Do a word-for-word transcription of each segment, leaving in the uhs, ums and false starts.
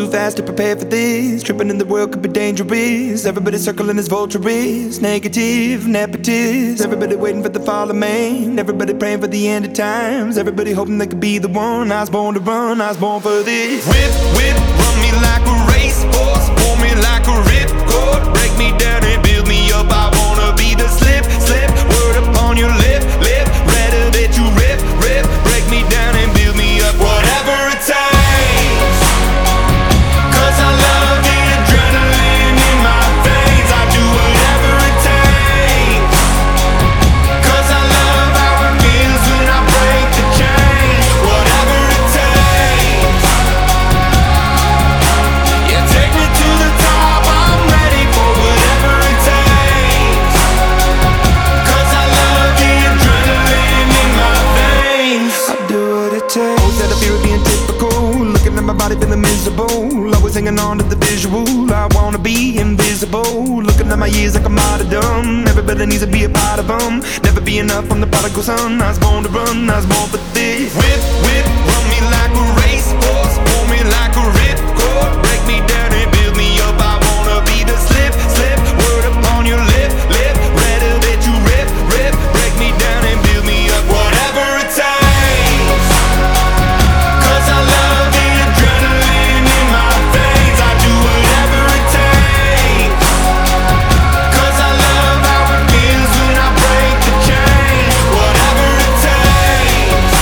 fast to prepare for this. Tripping in the world could be dangerous. Everybody circling as vultures. Negative, nepotist. Everybody waiting for the fall of man. Everybody praying for the end of times. Everybody hoping they could be the one. I was born to run, I was born for this. Whip, whip, run me like a racehorse. Pull me like a ripcord. Break me down and build me up. I wanna be the slip, slip. Word upon your lip, lip. Rather that you rip, rip. Break me down and build me up. Whatever it takes. Cause I love the adrenaline in my veins. I do whatever it takes. Cause I love how it feels when I break the chains. Whatever it takes. Yeah, take me to the top. I'm ready for whatever it takes. Cause I love the adrenaline in my veins. I do what it takes. Always had a fear of being typical. Looking at my body feeling miserable. Always hanging on to the visual. I wanna be invisible. Looking at my years like I'm martyrdom. Everybody needs to be a part of them. Never be enough from the prodigal son. I was born to run, I was born for this. Whip, whip, run me like a racehorse. Pull me like a ripcord. Break me down and build me up. I wanna be the slip, slip. Word upon your lip, lip. Rather that you rip, rip. Break me down and build me up. Whatever it takes. Cause I love the adrenaline in my veins. I do whatever it takes. Cause I love how it feels when I break the chains. Whatever it takes.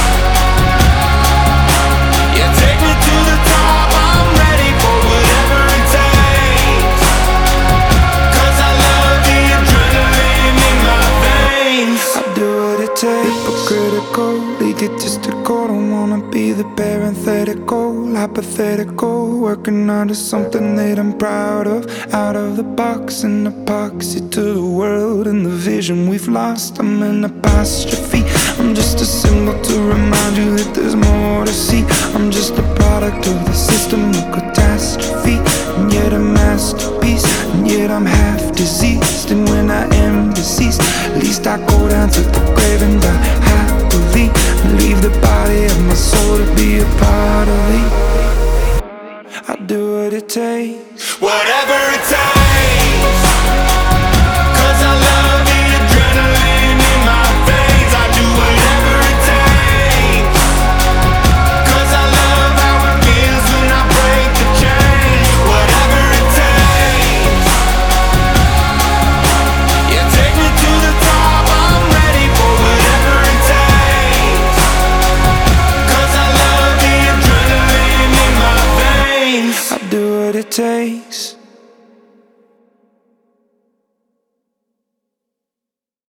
Yeah, take me to the top. I'm ready for whatever it takes. Cause I love the adrenaline in my veins. I do what it takes. Hypocritical, egotistical. Don't wanna be the parenthetical, hypothetical. Working on to something that I'm proud of. Out of the box, an epoxy to the world and the vision we've lost. I'm an apostrophe. I'm just a symbol to remind you that there's more to see. I'm just a product of the system of catastrophe, and yet a masterpiece. And yet I'm half diseased, and when I am deceased, at least I go down to the grave and die happily, and leave the body of my soul to be a part of me. I do what it takes. Whatever it takes. Cause I love the adrenaline in my veins. I do whatever it takes. Cause I love how it feels when I break the chains. Whatever it takes. Yeah, take me to the top. I'm ready for whatever it takes. Cause I love the adrenaline in my veins. I do what it takes.